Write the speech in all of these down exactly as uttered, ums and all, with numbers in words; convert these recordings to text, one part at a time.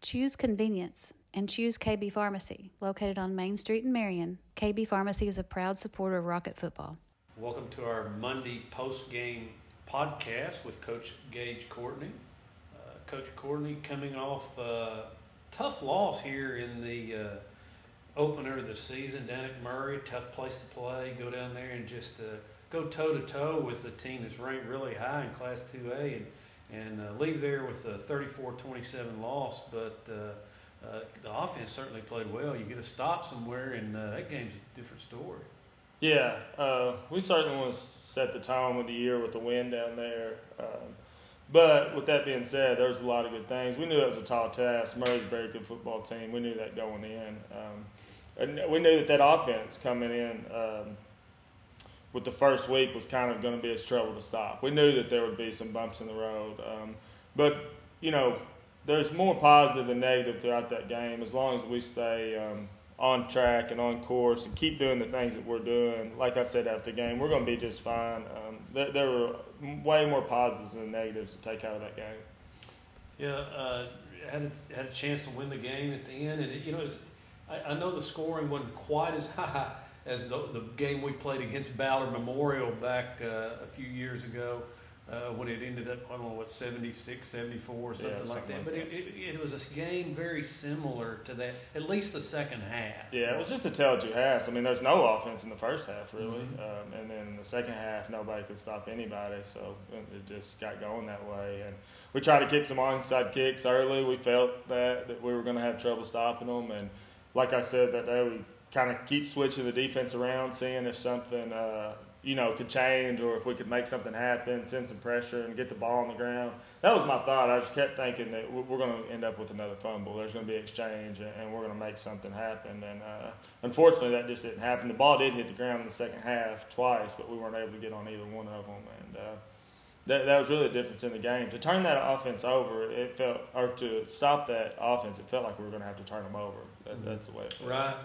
Choose convenience and choose K B Pharmacy. Located on Main Street in Marion, K B Pharmacy is a proud supporter of Rocket football. Welcome to our Monday post-game podcast with Coach Gage Courtney. Uh, Coach Courtney coming off a tough loss here in the uh, opener of the season down at Murray. Tough place to play. Go down there and just uh, go toe-to-toe with the team that's ranked really high in Class two A and, and uh, leave there with a thirty-four twenty-seven loss. But uh, uh, the offense certainly played well. You get a stop somewhere, and uh, that game's a different story. Yeah, uh, we certainly want to set the tone with the year with the win down there. Um, but with that being said, there's a lot of good things. We knew it was a tall task. Murray's a very good football team. We knew that going in. Um, and we knew that that offense coming in um, with the first week was kind of going to be its trouble to stop. We knew that there would be some bumps in the road. Um, but, you know, there's more positive than negative throughout that game as long as we stay um, – on track and on course and keep doing the things that we're doing. Like I said after the game, we're going to be just fine. Um, there, there were way more positives than negatives to take out of that game. Yeah, uh, had a, had a chance to win the game at the end, and it, you know, it's, I, I know the scoring wasn't quite as high as the, the game we played against Ballard Memorial back uh, a few years ago. Uh, when it ended up, I don't know what, seventy-six, seventy-four, something, yeah, like something that. like But that. It, it, it was a game very similar to that, at least the second half. Yeah, it was just a tale of two halves. I mean, there's no offense in the first half, really. Mm-hmm. Um, and then in the second half, nobody could stop anybody. So it just got going that way. And we tried to kick some onside kicks early. We felt that, that we were going to have trouble stopping them. And like I said that day, we kind of keep switching the defense around, seeing if something uh, – you know, could change or if we could make something happen, send some pressure and get the ball on the ground. That was my thought. I just kept thinking that we're going to end up with another fumble. There's going to be exchange and we're going to make something happen. And uh, unfortunately, that just didn't happen. The ball did hit the ground in the second half twice, but we weren't able to get on either one of them. And uh, that, that was really the difference in the game. To turn that offense over, it felt, or to stop that offense, it felt like we were going to have to turn them over. That, that's the way it felt. Right.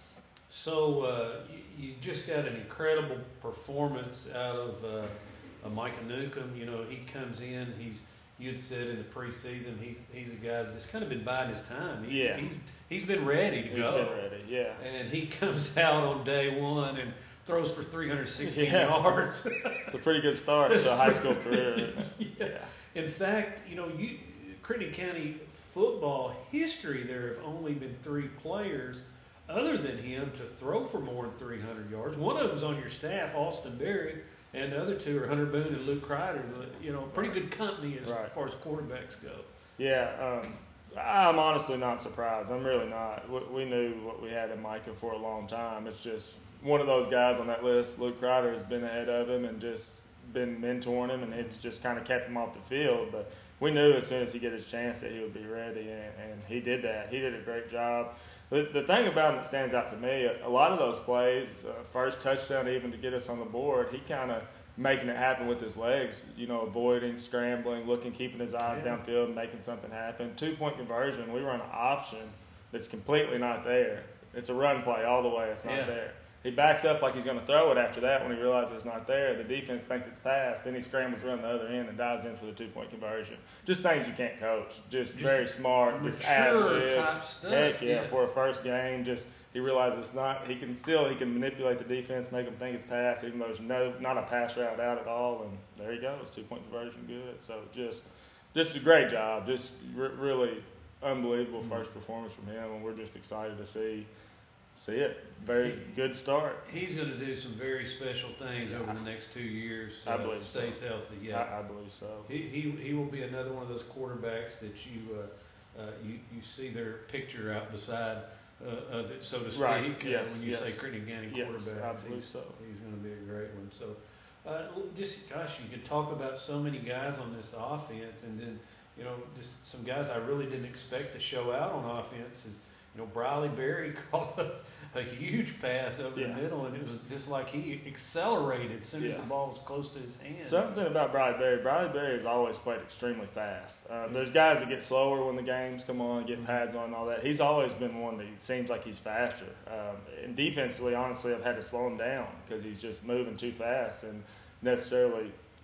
So uh, you, you just got an incredible performance out of uh, Micah Newcomb. You know, he comes in. He's you had said in the preseason he's he's a guy that's kind of been biding his time. He, Yeah, he's he's been ready to he's go. He's been ready. Yeah, and he comes out on day one and throws for three hundred sixteen yeah. yards. It's a pretty good start to a high school career. yeah. yeah. In fact, you know, you Crittenden County football history, there have only been three players other than him to throw for more than three hundred yards. One of them's on your staff, Austin Berry, and the other two are Hunter Boone and Luke Kreider. You know, pretty good company as right. far as quarterbacks go. Yeah, um, I'm honestly not surprised. I'm really not. We, we knew what we had in Micah for a long time. It's just one of those guys on that list. Luke Kreider has been ahead of him and just been mentoring him, and it's just kind of kept him off the field. But we knew as soon as he get his chance that he would be ready, and, and he did that. He did a great job. The, the thing about him that stands out to me, a, a lot of those plays, uh, first touchdown even to get us on the board, he kind of making it happen with his legs, you know, avoiding, scrambling, looking, keeping his eyes yeah. downfield, making something happen. Two-point conversion, we run an option that's completely not there. It's a run play all the way. It's not yeah. there. He backs up like he's going to throw it after that when he realizes it's not there. The defense thinks it's passed. Then he scrambles around the other end and dives in for the two-point conversion. Just things you can't coach. Just, just very smart. Just mature type stuff. Heck yeah, yeah, for a first game, just he realizes it's not. He can still he can manipulate the defense, make them think it's pass, even though there's no not a pass route out at all. And there you go, it's two-point conversion, good. So just just a great job. Just r- really unbelievable mm-hmm. first performance from him, and we're just excited to see. See it. Very good start. He's going to do some very special things over the next two years. I uh, believe stays so. healthy. Yeah, I, I believe so. He, he he will be another one of those quarterbacks that you uh, uh, you you see their picture out beside uh, of it, so to speak. Right. Uh, yes. when you yes. say Crittenden County yes, quarterback, I believe he's, so. He's going to be a great one. So, uh, just gosh, you could talk about so many guys on this offense, and then you know just some guys I really didn't expect to show out on offense is. You know, Briley Berry caught a, a huge pass over yeah. the middle, and it was just like he accelerated as soon as yeah. the ball was close to his hands. Something about Briley Berry. Briley Berry has always played extremely fast. Um, there's guys that get slower when the games come on, get pads on and all that. He's always been one that seems like he's faster. Um, and defensively, honestly, I've had to slow him down because he's just moving too fast and necessarily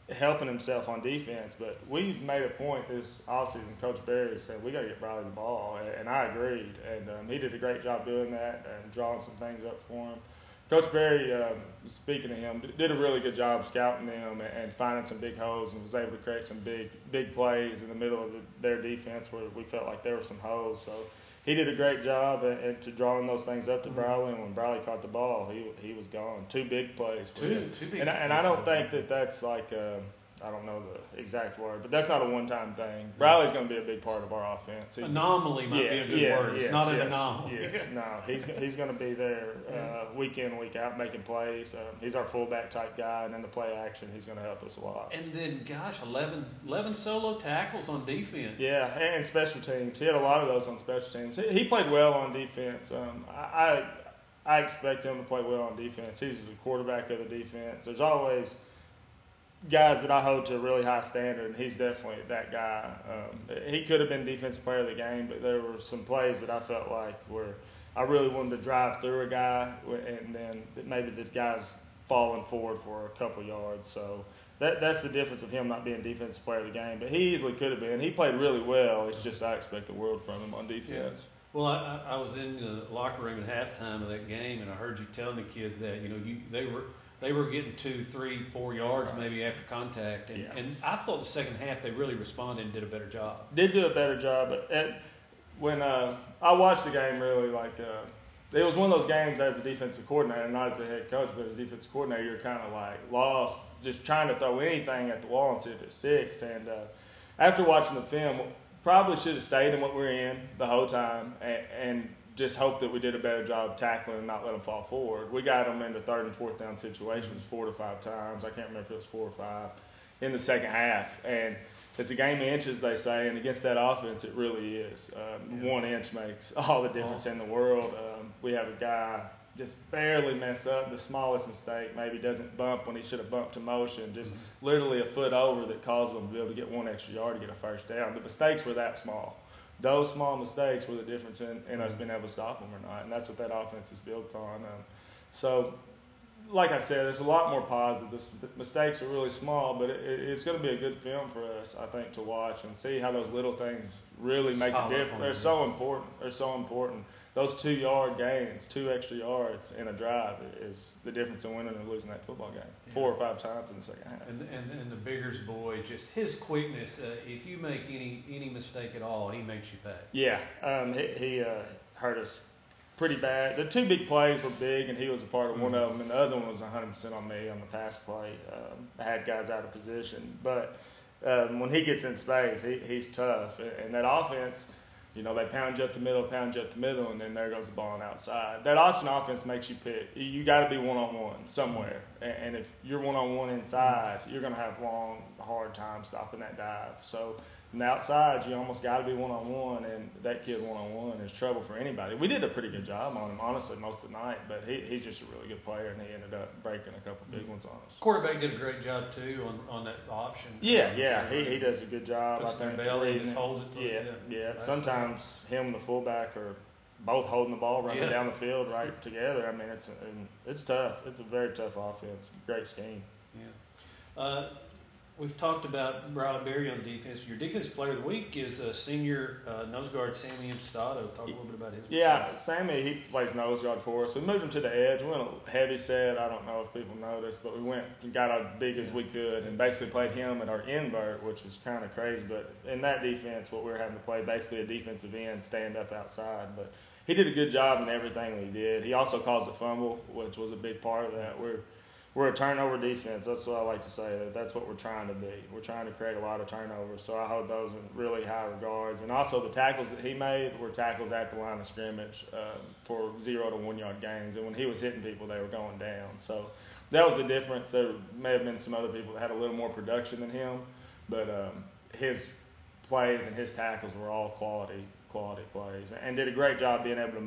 helping himself on defense. But we made a point this offseason. Coach Berry said, we got to get Briley the ball. And I agreed. And um, he did a great job doing that and drawing some things up for him. Coach Berry, um, speaking to him, did a really good job scouting them and, and finding some big holes, and was able to create some big big plays in the middle of the, their defense where we felt like there were some holes. So he did a great job at, at to drawing those things up to mm-hmm. Briley, and when Briley caught the ball, he he was gone. Two big plays. For two, him. two big and, plays. And I don't think that that's like a, I don't know the exact word, but that's not a one-time thing. Briley's going to be a big part of our offense. He's, anomaly might yeah, be a good yeah, word. It's yes, not an yes, anomaly. Yes, no, he's he's going to be there uh, week in, week out, making plays. Um, he's our fullback type guy, and then the play action, he's going to help us a lot. And then, gosh, eleven, eleven solo tackles on defense. Yeah, and special teams. He had a lot of those on special teams. He, he played well on defense. Um, I, I I expect him to play well on defense. He's the quarterback of the defense. There's always guys that I hold to a really high standard, and he's definitely that guy. Um, he could have been defensive player of the game, but there were some plays that I felt like where I really wanted to drive through a guy, and then maybe the guy's falling forward for a couple yards. So that that's the difference of him not being defensive player of the game. But he easily could have been. He played really well. It's just I expect the world from him on defense. Yeah. Well, I, I was in the locker room at halftime of that game, and I heard you telling the kids that you know you they were. They were getting two, three, four yards maybe after contact, and, yeah. and I thought the second half they really responded and did a better job. Did do a better job, but at, when uh, I watched the game, really like uh, it was one of those games as a defensive coordinator, not as a head coach, but as a defensive coordinator, you're kind of like lost, just trying to throw anything at the wall and see if it sticks. And uh, after watching the film, probably should have stayed in what we were in the whole time, and. and just hope that we did a better job tackling and not let them fall forward. We got them into third and fourth down situations four to five times. I can't remember if it was four or five in the second half. And it's a game of inches, they say, and against that offense, it really is. Um, yeah. One inch makes all the difference in the world. Um, we have a guy just barely mess up, the smallest mistake, maybe doesn't bump when he should have bumped to motion, just mm-hmm. literally a foot over that caused them to be able to get one extra yard to get a first down. The mistakes were that small. Those small mistakes were the difference in, in us being able to stop them or not, and that's what that offense is built on. Um, so, like I said, there's a lot more positive. The mistakes are really small, but it, it's going to be a good film for us, I think, to watch and see how those little things really make a difference. They're so important. They're so important. Those two-yard gains, two extra yards in a drive is the difference in winning and losing that football game yeah. four or five times in the second half. And and, and the Biggers boy, just his quickness. Uh, if you make any any mistake at all, he makes you pay. Yeah, um, he, he uh, hurt us pretty bad. The two big plays were big, and he was a part of mm-hmm. one of them, and the other one was one hundred percent on me on the pass play. Um, I had guys out of position, but um, when he gets in space, he, he's tough, and that offense. You know, they pound you up the middle, pound you up the middle, and then there goes the ball on the outside. That option offense makes you pick. You got to be one-on-one somewhere. And if you're one-on-one inside, you're going to have long, hard time stopping that dive. So on the outside, you almost got to be one-on-one, and that kid one-on-one is trouble for anybody. We did a pretty good job on him, honestly, most of the night, but he, he's just a really good player, and he ended up breaking a couple big ones on us. Quarterback did a great job, too, on, on that option. Yeah, yeah, he, he does a good job. Puts I think. Their belly and just holds it. To yeah, yeah, yeah. Sometimes him and the fullback are both holding the ball, running yeah. down the field right together. I mean, it's it's tough. It's a very tough offense. Great scheme. Yeah. Uh, we've talked about Briley Berry on defense. Your defensive player of the week is uh, senior uh, nose guard Sammy Impostado. Talk a little bit about his. Yeah, performance. Sammy, he plays nose guard for us. We moved him to the edge. We went a heavy set. I don't know if people noticed, but we went and got as big as we could and basically played him at our invert, which was kind of crazy. But in that defense, what we were having to play, basically a defensive end, stand up outside. But he did a good job in everything that he did. He also caused a fumble, which was a big part of that. We're We're a turnover defense. That's what I like to say. That's what we're trying to be. We're trying to create a lot of turnovers. So I hold those in really high regards. And also the tackles that he made were tackles at the line of scrimmage um, for zero to one yard gains. And when he was hitting people, they were going down. So that was the difference. There may have been some other people that had a little more production than him, but um, his plays and his tackles were all quality, quality plays, and did a great job being able to move him around and, and play his job well in different positions.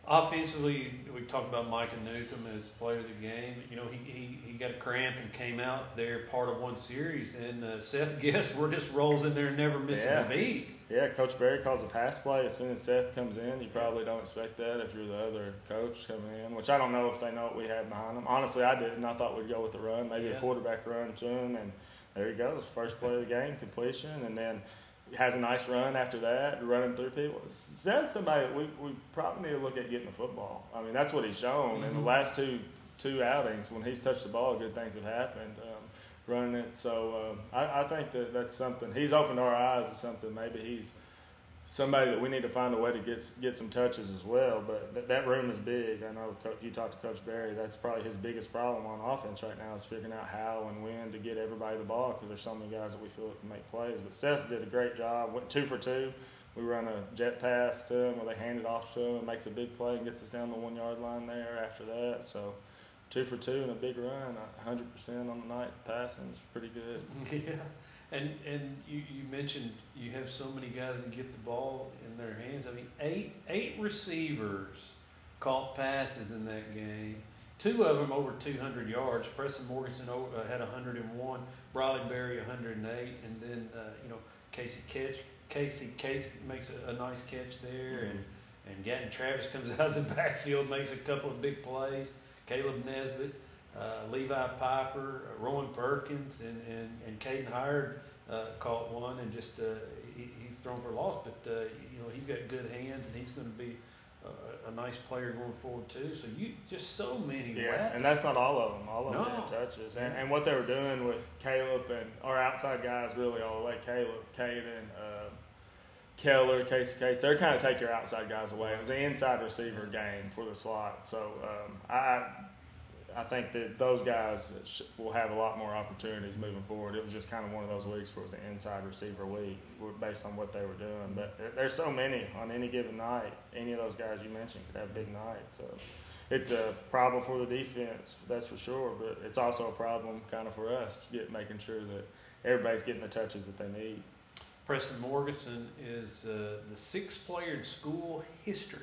Offensively, we talked about Micah Newcomb as player of the game. You know, he, he, he got a cramp and came out there part of one series, and uh, Seth Guest just rolls in there and never misses Yeah. a beat. Yeah, Coach Berry calls a pass play as soon as Seth comes in. You probably don't expect that if you're the other coach coming in, which I don't know if they know what we had behind them. Honestly, I didn't. I thought we'd go with the run, maybe Yeah. a quarterback run to him, and there he goes. First play of the game, completion, and then has a nice run after that, running through people. Seth's somebody that we, we probably need to look at getting the football. I mean, that's what he's shown. Mm-hmm. In the last two two outings, when he's touched the ball, good things have happened. Um, running it, so um, I, I think that that's something. He's opened our eyes to something. Maybe he's somebody that we need to find a way to get get some touches as well. But th- that room is big. I know Coach, you talked to Coach Berry. That's probably his biggest problem on offense right now is figuring out how and when to get everybody the ball because there's so many guys that we feel that can make plays. But Seth did a great job. Went two for two. We run a jet pass to him where they hand it off to him and makes a big play and gets us down the one yard line there after that. So two for two and a big run. one hundred percent on the night passing is pretty good. Yeah. And and you, you mentioned you have so many guys that get the ball in their hands. I mean, eight eight receivers caught passes in that game. Two of them over two hundred yards. Preston Morganson over, uh, had one hundred one. Briley Berry one hundred eight. And then uh, you know Casey catch Casey Case makes a, a nice catch there, and and Gatton Travis comes out of the backfield, makes a couple of big plays. Caleb Nesbitt. Uh, Levi Piper, uh, Rowan Perkins, and, and, and Caden Howard uh, caught one, and just uh, he, he's thrown for a loss, but uh, you know he's got good hands, and he's going to be a, a nice player going forward too. So you just so many Yeah, weapons. and that's not all of them. All of them No. had touches, and and what they were doing with Caleb and our outside guys really all the way. Caleb, Caden, uh, Keller, Casey Cates, they're kind of take your outside guys away. It was an inside receiver game for the slot, so um, I. I think that those guys will have a lot more opportunities moving forward. It was just kind of one of those weeks where it was an inside receiver week based on what they were doing. But there's so many on any given night. Any of those guys you mentioned could have a big night. So it's a problem for the defense, that's for sure. But it's also a problem kind of for us, to get, making sure that everybody's getting the touches that they need. Preston Morganson is uh, the sixth player in school history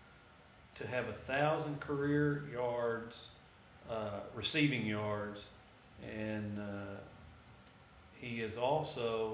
to have a thousand career yards. Uh, receiving yards, and uh, he is also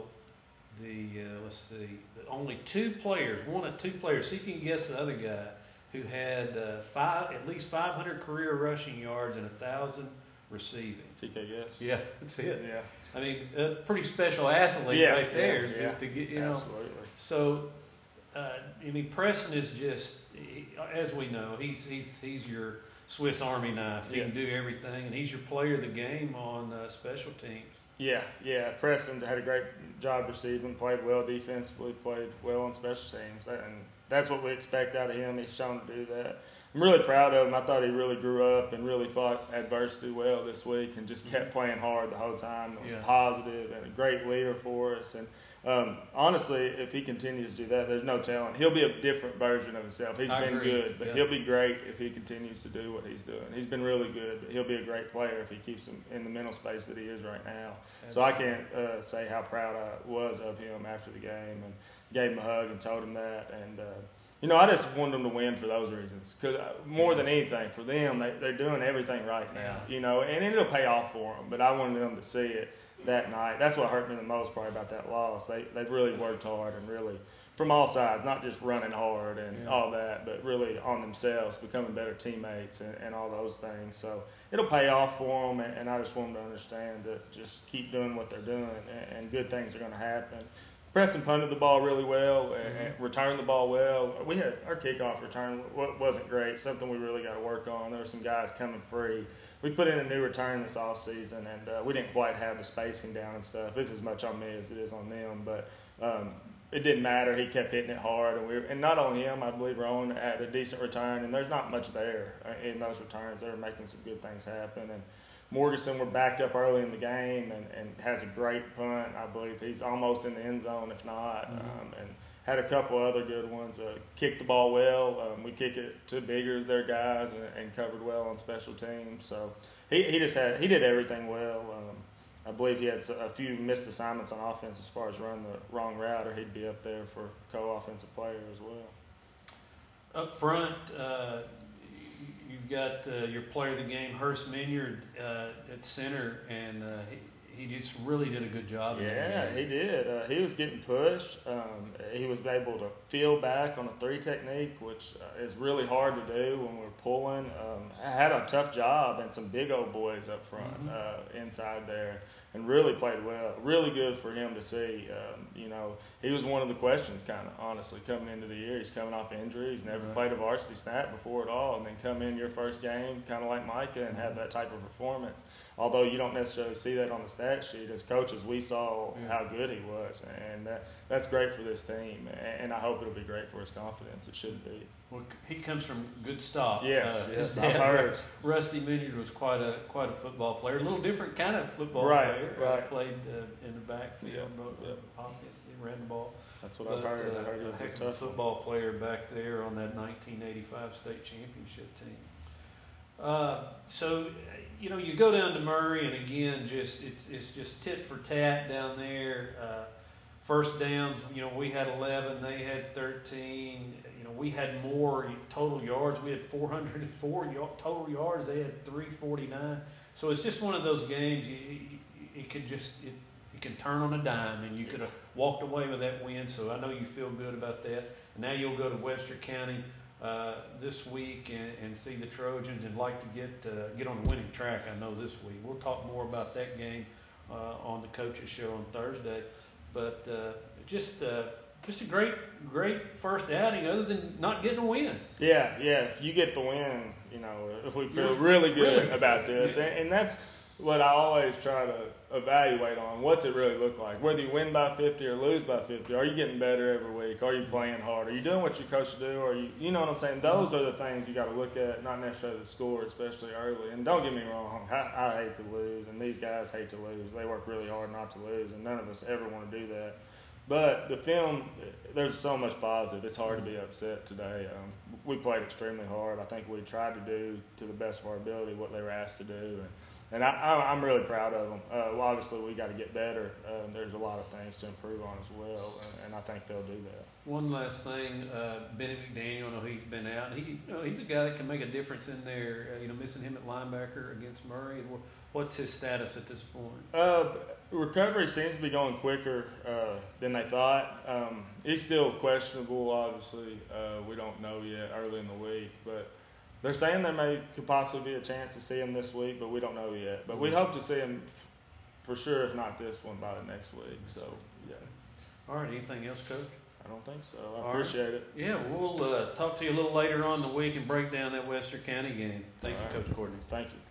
the uh, let's see, the only two players, one of two players. See if you can guess the other guy who had uh, five, at least five hundred career rushing yards and a thousand receiving. T K Guess. Yeah, that's it. Yeah. I mean, a pretty special athlete Yeah, right there yeah, to, yeah. to get you know. Absolutely. So, uh, I mean, Preston is just, he, as we know, he's he's he's your Swiss Army knife. He Yeah. can do everything, and he's your player of the game on uh, special teams. Yeah, yeah. Preston had a great job receiving, played well defensively, played well on special teams, and that's what we expect out of him. He's shown to do that. I'm really proud of him. I thought he really grew up and really fought adversity well this week and just kept playing hard the whole time. It was Yeah. positive and a great leader for us. And um, honestly, if he continues to do that, there's no telling. He'll be a different version of himself. He's I been agree. good, but Yeah. he'll be great if he continues to do what he's doing. He's been really good, but he'll be a great player if he keeps him in the mental space that he is right now. So I can't uh, say how proud I was of him after the game, and gave him a hug and told him that. And, uh, you know, I just wanted them to win for those reasons. Because more than anything, for them, they, they're doing everything right now, you know, and it'll pay off for them. But I wanted them to see it that night. That's what hurt me the most probably about that loss. They, they've really worked hard and really, from all sides, not just running hard and Yeah. all that, but really on themselves, becoming better teammates and, and all those things. So it'll pay off for them, and, and I just want them to understand that just keep doing what they're doing, and, and good things are going to happen. Preston punted the ball really well and, Mm-hmm. and returned the ball well. We had our kickoff return wasn't great, something we really got to work on. There were some guys coming free. We put in a new return this offseason, and uh, we didn't quite have the spacing down and stuff. It's as much on me as it is on them, but um, it didn't matter. He kept hitting it hard, and we were, and not on him. I believe Rowan had a decent return, and there's not much there in those returns. They're making some good things happen, and Morganson were backed up early in the game and, and has a great punt. I believe he's almost in the end zone, if not, Mm-hmm. um, and had a couple other good ones. Uh, kicked the ball well. Um, we kick it to Biggers, their guys, and, and covered well on special teams. So he, he just had he did everything well. Um, I believe he had a few missed assignments on offense as far as run the wrong route, or he'd be up there for co-offensive player as well. Up front, uh, you've got uh, your player of the game, Hurst Minyard, uh, at center, and uh, he, he just really did a good job. Yeah, he did. Uh, he was getting pushed. Um, he was able to feel back on a three technique, which uh, is really hard to do when we're pulling. Um, I had a tough job and some big old boys up front, mm-hmm. uh, inside there, and really played well. Really good for him to see. Um, you know, he was one of the questions, kind of, honestly, coming into the year. He's coming off injury. He's never right. played a varsity snap before at all, and then come in your first game, kind of like Micah, and have that type of performance. Although you don't necessarily see that on the stat sheet, as coaches, we saw yeah. how good he was, and that, that's great for this team, and I hope it'll be great for his confidence. It should be. Well, he comes from good stop. Yes, uh, yes, I've heard. Rusty Minyard was quite a quite a football player, a little different kind of football right, player. Right, uh, played uh, in the backfield, yep, uh, yep. offensively, ran the ball. That's what but, I've heard. Uh, I heard he was a heck a of a tough football player back there on that nineteen eighty-five state championship team. Uh, so, you know, you go down to Murray, and again, just it's it's just tit for tat down there. Uh, first downs, you know, we had eleven, they had thirteen. You know, we had more total yards. We had four hundred four total yards. They had three forty-nine. So it's just one of those games. You, you, it could just it, it can turn on a dime, and you could have walked away with that win. So I know you feel good about that. And now you'll go to Webster County uh, this week and, and see the Trojans, and like to get uh, get on the winning track. I know this week. We'll talk more about that game uh, on the coaches show on Thursday. But uh, just uh, just a great great first outing, other than not getting a win. Yeah, yeah. If you get the win, you know, we feel really good really about this, yeah. and, and that's what I always try to evaluate on. What's it really look like? Whether you win by fifty or lose by fifty, are you getting better every week? Are you playing hard? Are you doing what you're coached to do? Or you, you know what I'm saying? Those are the things you got to look at, not necessarily the score, especially early. And don't get me wrong, I, I hate to lose, and these guys hate to lose. They work really hard not to lose, and none of us ever want to do that. But the film, there's so much positive. It's hard to be upset today. Um, we played extremely hard. I think we tried to do, to the best of our ability, what they were asked to do. And, and I, I, I'm really proud of them. Uh, well, obviously, we got to get better. Uh, there's a lot of things to improve on as well, and, and I think they'll do that. One last thing, uh, Benny McDaniel, I know he's been out. He, you know, he's a guy that can make a difference in there. Uh, you know, missing him at linebacker against Murray. And what's his status at this point? Uh, recovery seems to be going quicker uh, than they thought. Um, he's still questionable, obviously. Uh, we don't know yet, early in the week, but they're saying there may could possibly be a chance to see him this week, but we don't know yet. But we hope to see him f- for sure, if not this one, by the next week. So, yeah. All right. Anything else, Coach? I don't think so. I All appreciate right. it. Yeah, we'll uh, talk to you a little later on in the week and break down that Webster County game. Thank All you, right. Coach Courtney. Thank you.